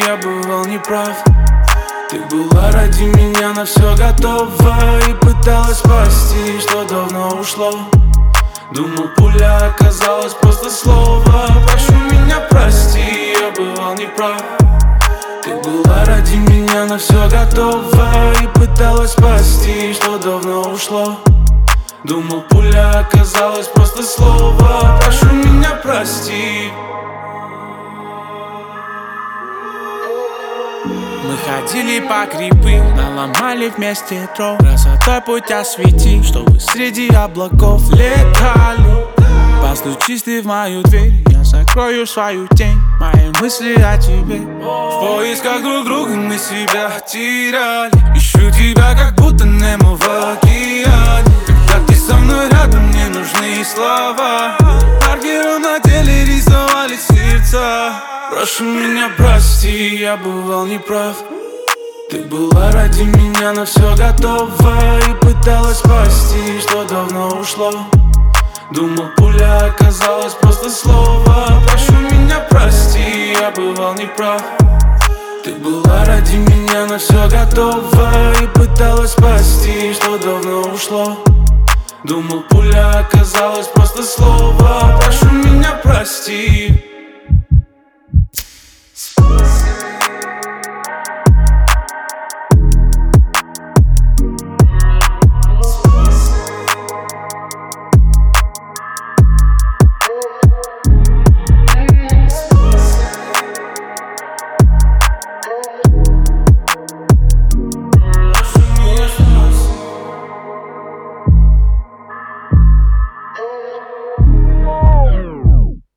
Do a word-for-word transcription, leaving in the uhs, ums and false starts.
я бывал неправ. Ты была ради меня на все готова и пыталась спасти, что давно ушло. Думал, пуля оказалась просто слово. Прошу меня, прости, я бывал неправ. Ты была ради меня на все готова и пыталась спасти, что давно ушло. Думал, пуля оказалась просто слово. Прошу меня, прости. Мы ходили по грибы, наломали вместе дров. Красотой путь освети, чтобы среди облаков летали. Постучись ты в мою дверь, я закрою свою тень. Мои мысли о тебе. В поисках друг друга мы себя теряли. Ищу тебя, как будто Немо в океане. Когда ты со мной рядом, мне нужны слова. Маркером на теле рисовали сердца. Прошу меня, прости, я бывал неправ. Ты была ради меня на все готова и пыталась спасти, что давно ушло. Думал, пуля оказалась просто слово. Прошу меня, прости, я бывал неправ. Ты была ради меня на все готова и пыталась спасти, что давно ушло. Думал, пуля оказалась просто слово. Прошу меня, прости.